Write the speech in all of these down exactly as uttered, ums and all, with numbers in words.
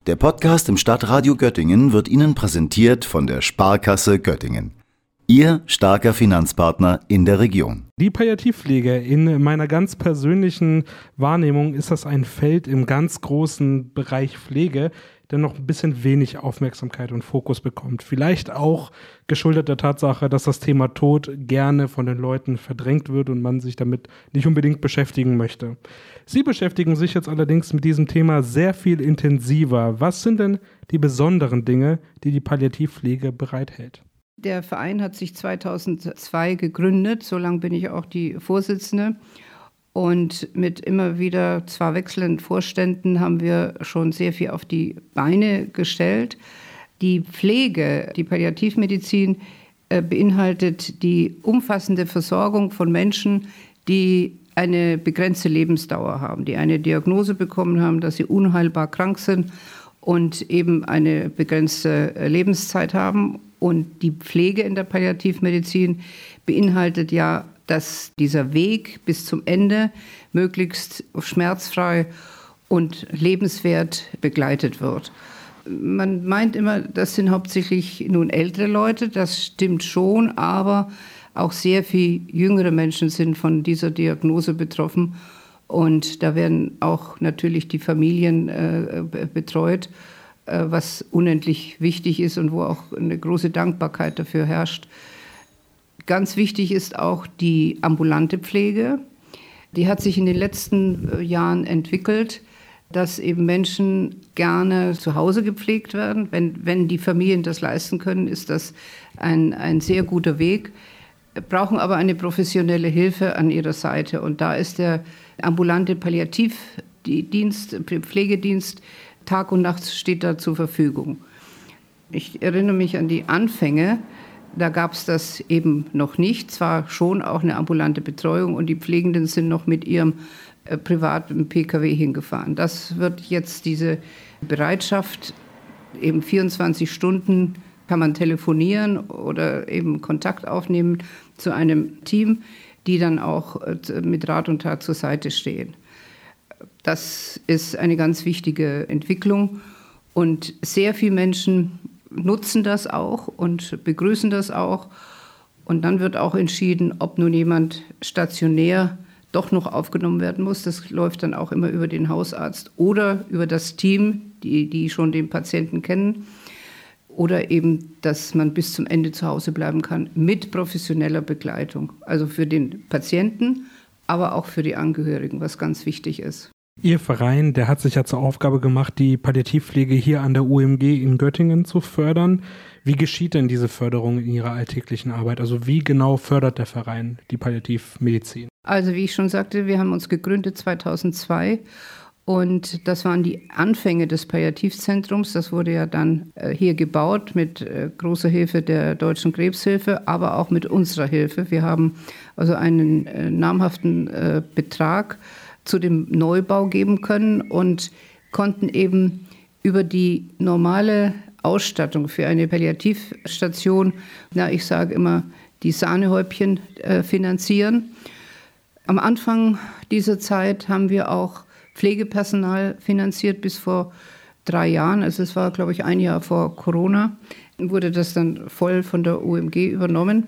Der Podcast im Stadtradio Göttingen wird Ihnen präsentiert von der Sparkasse Göttingen. Ihr starker Finanzpartner in der Region. Die Palliativpflege, in meiner ganz persönlichen Wahrnehmung ist das ein Feld im ganz großen Bereich Pflege, der noch ein bisschen wenig Aufmerksamkeit und Fokus bekommt. Vielleicht auch geschuldet der Tatsache, dass das Thema Tod gerne von den Leuten verdrängt wird und man sich damit nicht unbedingt beschäftigen möchte. Sie beschäftigen sich jetzt allerdings mit diesem Thema sehr viel intensiver. Was sind denn die besonderen Dinge, die die Palliativpflege bereithält? Der Verein hat sich zweitausendzwei gegründet, so lange bin ich auch die Vorsitzende. Und mit immer wieder zwar wechselnden Vorständen haben wir schon sehr viel auf die Beine gestellt. Die Pflege, die Palliativmedizin äh, beinhaltet die umfassende Versorgung von Menschen, die eine begrenzte Lebensdauer haben, die eine Diagnose bekommen haben, dass sie unheilbar krank sind und eben eine begrenzte Lebenszeit haben. Und die Pflege in der Palliativmedizin beinhaltet ja, dass dieser Weg bis zum Ende möglichst schmerzfrei und lebenswert begleitet wird. Man meint immer, das sind hauptsächlich nun ältere Leute, das stimmt schon, aber auch sehr viel jüngere Menschen sind von dieser Diagnose betroffen. Und da werden auch natürlich die Familien äh, betreut, äh, was unendlich wichtig ist und wo auch eine große Dankbarkeit dafür herrscht. Ganz wichtig ist auch die ambulante Pflege. Die hat sich in den letzten Jahren entwickelt, dass eben Menschen gerne zu Hause gepflegt werden. Wenn, wenn die Familien das leisten können, ist das ein, ein sehr guter Weg. Brauchen aber eine professionelle Hilfe an ihrer Seite. Und da ist der ambulante Palliativdienst, Pflegedienst, Tag und Nacht steht da zur Verfügung. Ich erinnere mich an die Anfänge. Da gab es das eben noch nicht. Zwar schon auch eine ambulante Betreuung und die Pflegenden sind noch mit ihrem äh, privaten P K W hingefahren. Das wird jetzt diese Bereitschaft, eben vierundzwanzig Stunden kann man telefonieren oder eben Kontakt aufnehmen zu einem Team, die dann auch äh, mit Rat und Tat zur Seite stehen. Das ist eine ganz wichtige Entwicklung und sehr viele Menschen nutzen das auch und begrüßen das auch. Und dann wird auch entschieden, ob nun jemand stationär doch noch aufgenommen werden muss. Das läuft dann auch immer über den Hausarzt oder über das Team, die, die schon den Patienten kennen. Oder eben, dass man bis zum Ende zu Hause bleiben kann mit professioneller Begleitung. Also für den Patienten, aber auch für die Angehörigen, was ganz wichtig ist. Ihr Verein, der hat sich ja zur Aufgabe gemacht, die Palliativpflege hier an der U M G in Göttingen zu fördern. Wie geschieht denn diese Förderung in Ihrer alltäglichen Arbeit? Also wie genau fördert der Verein die Palliativmedizin? Also wie ich schon sagte, wir haben uns gegründet zweitausendzwei und das waren die Anfänge des Palliativzentrums. Das wurde ja dann äh, hier gebaut mit äh, großer Hilfe der Deutschen Krebshilfe, aber auch mit unserer Hilfe. Wir haben also einen äh, namhaften äh, Betrag zu dem Neubau geben können und konnten eben über die normale Ausstattung für eine Palliativstation, na, ich sage immer, die Sahnehäubchen äh, finanzieren. Am Anfang dieser Zeit haben wir auch Pflegepersonal finanziert bis vor drei Jahren. Also es war, glaube ich, ein Jahr vor Corona, wurde das dann voll von der U M G übernommen.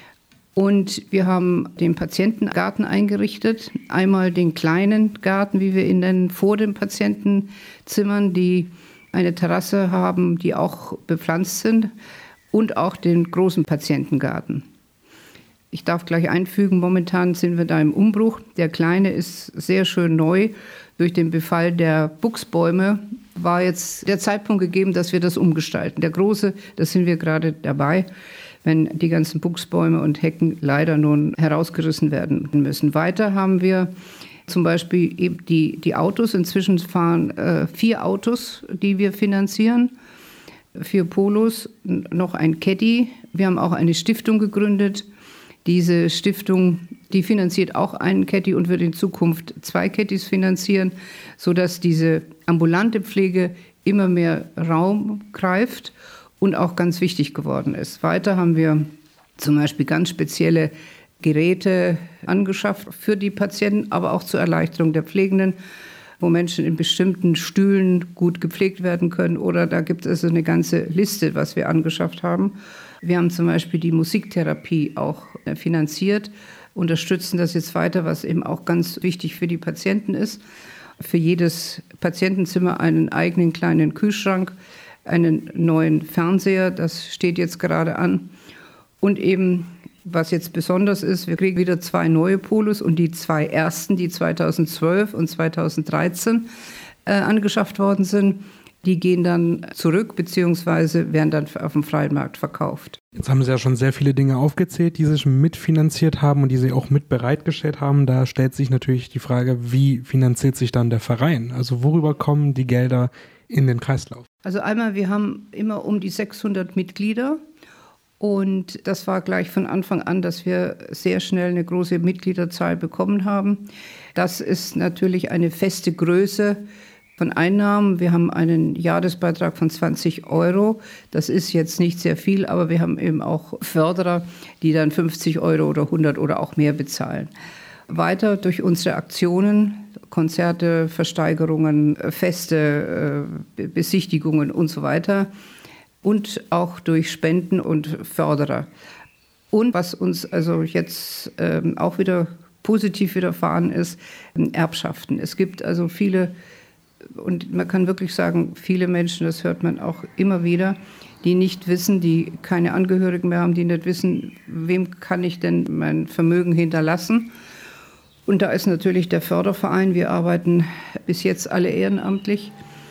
Und wir haben den Patientengarten eingerichtet. Einmal den kleinen Garten, wie wir ihn nennen, vor den Patientenzimmern, die eine Terrasse haben, die auch bepflanzt sind. Und auch den großen Patientengarten. Ich darf gleich einfügen, momentan sind wir da im Umbruch. Der kleine ist sehr schön neu. Durch den Befall der Buchsbäume war jetzt der Zeitpunkt gegeben, dass wir das umgestalten. Der große, da sind wir gerade dabei, wenn die ganzen Buchsbäume und Hecken leider nun herausgerissen werden müssen. Weiter haben wir zum Beispiel eben die, die Autos. Inzwischen fahren äh, vier Autos, die wir finanzieren. Vier Polos, noch ein Caddy. Wir haben auch eine Stiftung gegründet. Diese Stiftung, die finanziert auch einen Caddy und wird in Zukunft zwei Caddys finanzieren, sodass diese ambulante Pflege immer mehr Raum greift und auch ganz wichtig geworden ist. Weiter haben wir zum Beispiel ganz spezielle Geräte angeschafft für die Patienten, aber auch zur Erleichterung der Pflegenden. wo Menschen in bestimmten Stühlen gut gepflegt werden können. Oder da gibt es also eine ganze Liste, was wir angeschafft haben. Wir haben zum Beispiel die Musiktherapie auch finanziert, unterstützen das jetzt weiter, was eben auch ganz wichtig für die Patienten ist. Für jedes Patientenzimmer einen eigenen kleinen Kühlschrank, einen neuen Fernseher, das steht jetzt gerade an. Und eben, was jetzt besonders ist, wir kriegen wieder zwei neue Polos und die zwei ersten, die zweitausendzwölf und zweitausenddreizehn äh, angeschafft worden sind, die gehen dann zurück bzw. werden dann auf dem freien Markt verkauft. Jetzt haben Sie ja schon sehr viele Dinge aufgezählt, die Sie mitfinanziert haben und die Sie auch mit bereitgestellt haben. Da stellt sich natürlich die Frage, wie finanziert sich dann der Verein? Also worüber kommen die Gelder in den Kreislauf? Also einmal, wir haben immer um die sechshundert Mitglieder. Und das war gleich von Anfang an, dass wir sehr schnell eine große Mitgliederzahl bekommen haben. Das ist natürlich eine feste Größe von Einnahmen. Wir haben einen Jahresbeitrag von zwanzig Euro. Das ist jetzt nicht sehr viel, aber wir haben eben auch Förderer, die dann fünfzig Euro oder hundert oder auch mehr bezahlen. Weiter durch unsere Aktionen, Konzerte, Versteigerungen, Feste, Besichtigungen und so weiter. Und auch durch Spenden und Förderer. Und was uns also jetzt ähm, auch wieder positiv widerfahren ist, Erbschaften. Es gibt also viele, und man kann wirklich sagen, viele Menschen, das hört man auch immer wieder, die nicht wissen, die keine Angehörigen mehr haben, die nicht wissen, wem kann ich denn mein Vermögen hinterlassen. Und da ist natürlich der Förderverein, wir arbeiten bis jetzt alle ehrenamtlich,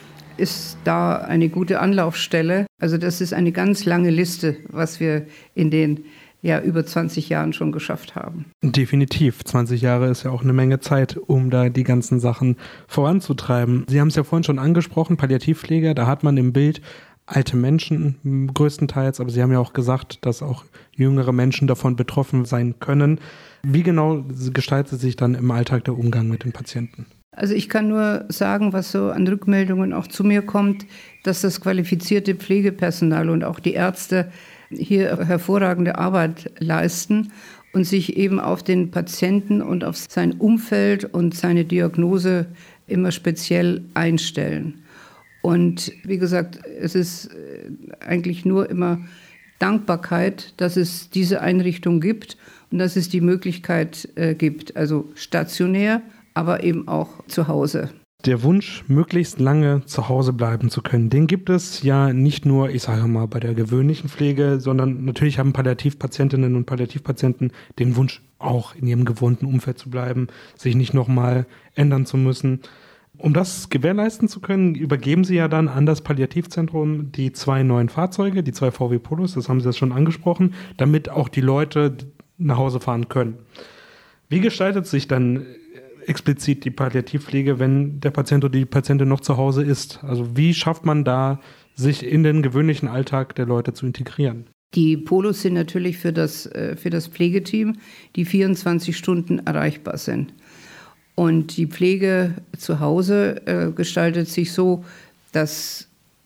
ist da eine gute Anlaufstelle. Also das ist eine ganz lange Liste, was wir in den ja, über zwanzig Jahren schon geschafft haben. Definitiv. zwanzig Jahre ist ja auch eine Menge Zeit, um da die ganzen Sachen voranzutreiben. Sie haben es ja vorhin schon angesprochen, Palliativpflege, da hat man im Bild alte Menschen größtenteils, aber Sie haben ja auch gesagt, dass auch jüngere Menschen davon betroffen sein können. Wie genau gestaltet sich dann im Alltag der Umgang mit den Patienten? Also ich kann nur sagen, was so an Rückmeldungen auch zu mir kommt, dass das qualifizierte Pflegepersonal und auch die Ärzte hier hervorragende Arbeit leisten und sich eben auf den Patienten und auf sein Umfeld und seine Diagnose immer speziell einstellen. Und wie gesagt, es ist eigentlich nur immer Dankbarkeit, dass es diese Einrichtung gibt und dass es die Möglichkeit äh, gibt, also stationär, aber eben auch zu Hause. Der Wunsch, möglichst lange zu Hause bleiben zu können, den gibt es ja nicht nur, ich sage mal, bei der gewöhnlichen Pflege, sondern natürlich haben Palliativpatientinnen und Palliativpatienten den Wunsch, auch in ihrem gewohnten Umfeld zu bleiben, sich nicht nochmal ändern zu müssen. Um das gewährleisten zu können, übergeben Sie ja dann an das Palliativzentrum die zwei neuen Fahrzeuge, die zwei V W Polos, das haben Sie ja schon angesprochen, damit auch die Leute nach Hause fahren können. Wie gestaltet sich dann explizit die Palliativpflege, wenn der Patient oder die Patientin noch zu Hause ist? Also wie schafft man da, sich in den gewöhnlichen Alltag der Leute zu integrieren? Die Polos sind natürlich für das, für das Pflegeteam, die vierundzwanzig Stunden erreichbar sind. Und die Pflege zu Hause äh, gestaltet sich so, dass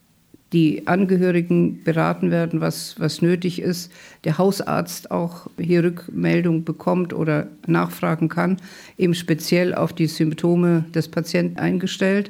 die Angehörigen beraten werden, was, was nötig ist. Der Hausarzt auch hier Rückmeldung bekommt oder nachfragen kann, eben speziell auf die Symptome des Patienten eingestellt.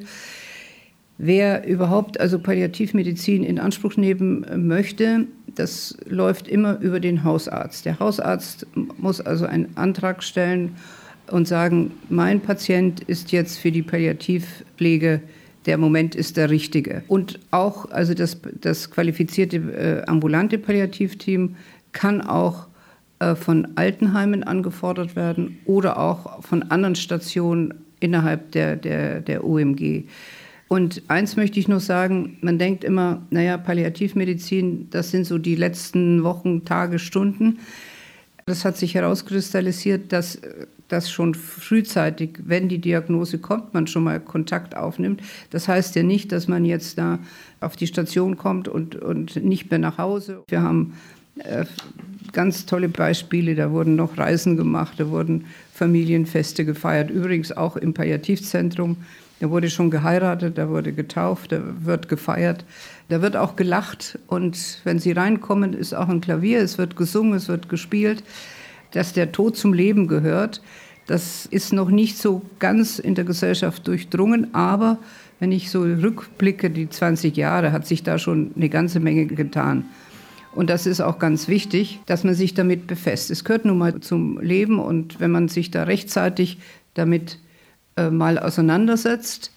Wer überhaupt also Palliativmedizin in Anspruch nehmen möchte, das läuft immer über den Hausarzt. Der Hausarzt muss also einen Antrag stellen und sagen, mein Patient ist jetzt für die Palliativpflege, der Moment ist der richtige. Und auch also das, das qualifizierte äh, ambulante Palliativteam kann auch äh, von Altenheimen angefordert werden oder auch von anderen Stationen innerhalb der, der, der O M G. Und eins möchte ich noch sagen, man denkt immer, naja, Palliativmedizin, das sind so die letzten Wochen, Tage, Stunden. Das hat sich herauskristallisiert, dass das schon frühzeitig, wenn die Diagnose kommt, man schon mal Kontakt aufnimmt. Das heißt ja nicht, dass man jetzt da auf die Station kommt und, und nicht mehr nach Hause. Wir haben äh, ganz tolle Beispiele, da wurden noch Reisen gemacht, da wurden Familienfeste gefeiert, übrigens auch im Palliativzentrum. Da wurde schon geheiratet, da wurde getauft, da wird gefeiert, da wird auch gelacht. Und wenn Sie reinkommen, ist auch ein Klavier, es wird gesungen, es wird gespielt. Dass der Tod zum Leben gehört, Das ist noch nicht so ganz in der Gesellschaft durchdrungen, aber wenn ich so rückblicke, die zwanzig Jahre, hat sich da schon eine ganze Menge getan. Und das ist auch ganz wichtig, dass man sich damit befasst. Es gehört nun mal zum Leben und wenn man sich da rechtzeitig damit äh, mal auseinandersetzt,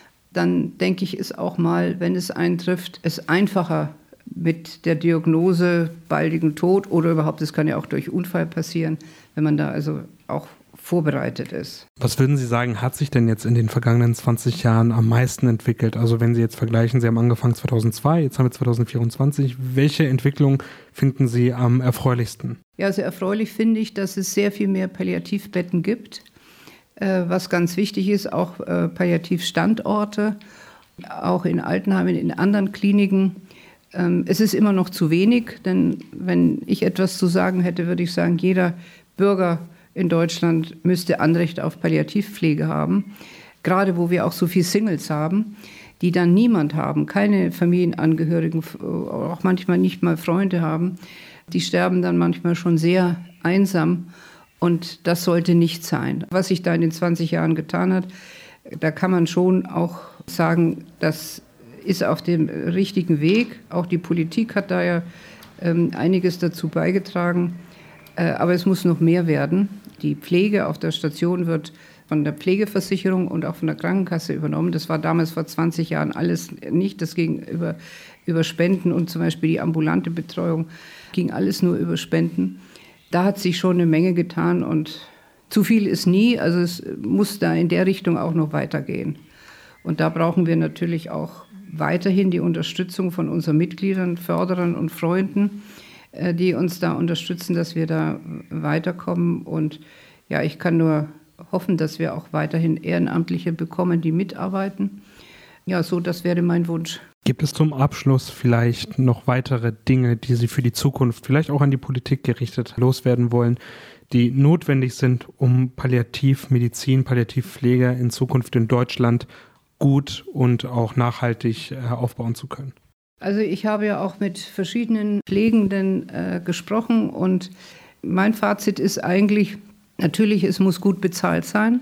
dann denke ich, ist auch mal, wenn es eintrifft, es einfacher mit der Diagnose baldigen Tod oder überhaupt, es kann ja auch durch Unfall passieren, wenn man da also auch vorbereitet ist. Was würden Sie sagen, hat sich denn jetzt in den vergangenen zwanzig Jahren am meisten entwickelt? Also wenn Sie jetzt vergleichen, Sie haben angefangen zweitausendzwei, jetzt haben wir zwanzig vierundzwanzig. Welche Entwicklung finden Sie am erfreulichsten? Ja, also erfreulich finde ich, dass es sehr viel mehr Palliativbetten gibt, äh, was ganz wichtig ist, auch äh, Palliativstandorte, auch in Altenheimen, in anderen Kliniken. Ähm, es ist immer noch zu wenig, denn wenn ich etwas zu sagen hätte, würde ich sagen, jeder Bürger in Deutschland müsste Anrecht auf Palliativpflege haben, gerade wo wir auch so viele Singles haben, die dann niemand haben, keine Familienangehörigen, auch manchmal nicht mal Freunde haben. Die sterben dann manchmal schon sehr einsam und das sollte nicht sein. Was sich da in den zwanzig Jahren getan hat, da kann man schon auch sagen, das ist auf dem richtigen Weg. Auch die Politik hat da ja ähm, einiges dazu beigetragen, äh, aber es muss noch mehr werden. Die Pflege auf der Station wird von der Pflegeversicherung und auch von der Krankenkasse übernommen. Das war damals vor zwanzig Jahren alles nicht. Das ging über, über Spenden und zum Beispiel die ambulante Betreuung ging alles nur über Spenden. Da hat sich schon eine Menge getan und zu viel ist nie. Also es muss da in der Richtung auch noch weitergehen. Und da brauchen wir natürlich auch weiterhin die Unterstützung von unseren Mitgliedern, Förderern und Freunden, die uns da unterstützen, dass wir da weiterkommen. Und ja, ich kann nur hoffen, dass wir auch weiterhin Ehrenamtliche bekommen, die mitarbeiten. Ja, so, das wäre mein Wunsch. Gibt es zum Abschluss vielleicht noch weitere Dinge, die Sie für die Zukunft, vielleicht auch an die Politik gerichtet, loswerden wollen, die notwendig sind, um Palliativmedizin, Palliativpflege in Zukunft in Deutschland gut und auch nachhaltig aufbauen zu können? Also ich habe ja auch mit verschiedenen Pflegenden äh, gesprochen und mein Fazit ist eigentlich, natürlich, es muss gut bezahlt sein,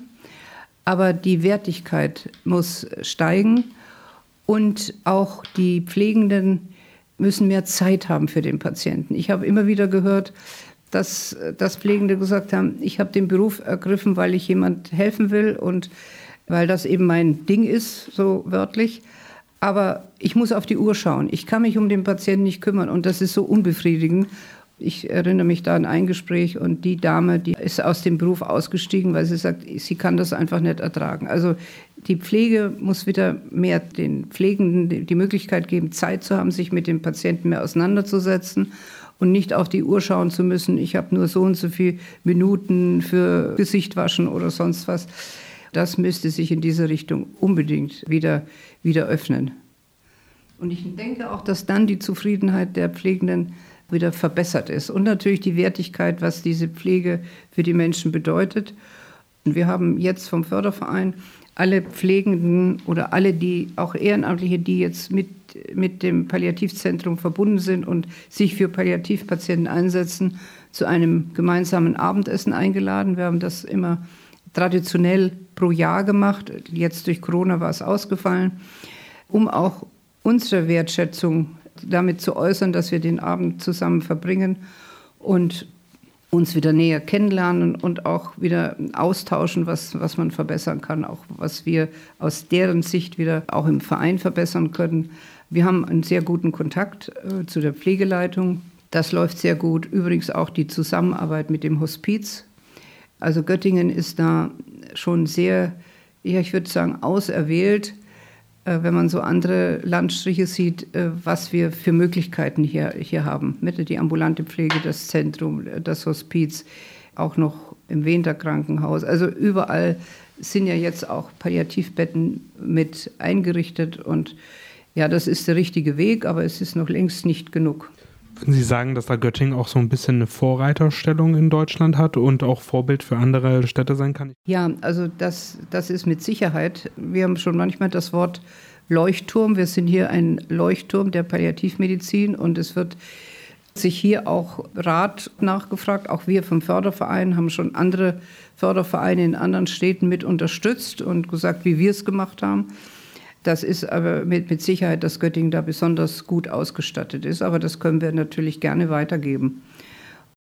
aber die Wertigkeit muss steigen und auch die Pflegenden müssen mehr Zeit haben für den Patienten. Ich habe immer wieder gehört, dass, dass Pflegende gesagt haben, ich habe den Beruf ergriffen, weil ich jemand helfen will und weil das eben mein Ding ist, so wörtlich. Aber ich muss auf die Uhr schauen. Ich kann mich um den Patienten nicht kümmern und das ist so unbefriedigend. Ich erinnere mich da an ein Gespräch und die Dame, die ist aus dem Beruf ausgestiegen, weil sie sagt, sie kann das einfach nicht ertragen. Also die Pflege muss wieder mehr den Pflegenden die Möglichkeit geben, Zeit zu haben, sich mit dem Patienten mehr auseinanderzusetzen und nicht auf die Uhr schauen zu müssen, ich habe nur so und so viele Minuten für Gesicht waschen oder sonst was. Das müsste sich in diese Richtung unbedingt wieder, wieder öffnen. Und ich denke auch, dass dann die Zufriedenheit der Pflegenden wieder verbessert ist. Und natürlich die Wertigkeit, was diese Pflege für die Menschen bedeutet. Und wir haben jetzt vom Förderverein alle Pflegenden oder alle, die auch Ehrenamtliche, die jetzt mit, mit dem Palliativzentrum verbunden sind und sich für Palliativpatienten einsetzen, zu einem gemeinsamen Abendessen eingeladen. Wir haben das immer traditionell pro Jahr gemacht. Jetzt durch Corona war es ausgefallen, um auch unsere Wertschätzung damit zu äußern, dass wir den Abend zusammen verbringen und uns wieder näher kennenlernen und auch wieder austauschen, was, was man verbessern kann, auch was wir aus deren Sicht wieder auch im Verein verbessern können. Wir haben einen sehr guten Kontakt äh, zu der Pflegeleitung. Das läuft sehr gut. Übrigens auch die Zusammenarbeit mit dem Hospiz. Also Göttingen ist da schon sehr, ja, ich würde sagen, auserwählt, äh, wenn man so andere Landstriche sieht, äh, was wir für Möglichkeiten hier, hier haben. Mit die ambulante Pflege, das Zentrum, das Hospiz, auch noch im Winterkrankenhaus. Also überall sind ja jetzt auch Palliativbetten mit eingerichtet und ja, das ist der richtige Weg, aber es ist noch längst nicht genug. Würden Sie sagen, dass da Göttingen auch so ein bisschen eine Vorreiterstellung in Deutschland hat und auch Vorbild für andere Städte sein kann? Ja, also das, das ist mit Sicherheit. Wir haben schon manchmal das Wort Leuchtturm. Wir sind hier ein Leuchtturm der Palliativmedizin und es wird Sich hier auch Rat nachgefragt. Auch wir vom Förderverein haben schon andere Fördervereine in anderen Städten mit unterstützt und gesagt, wie wir es gemacht haben. Das ist aber mit, mit Sicherheit, dass Göttingen da besonders gut ausgestattet ist. Aber das können wir natürlich gerne weitergeben.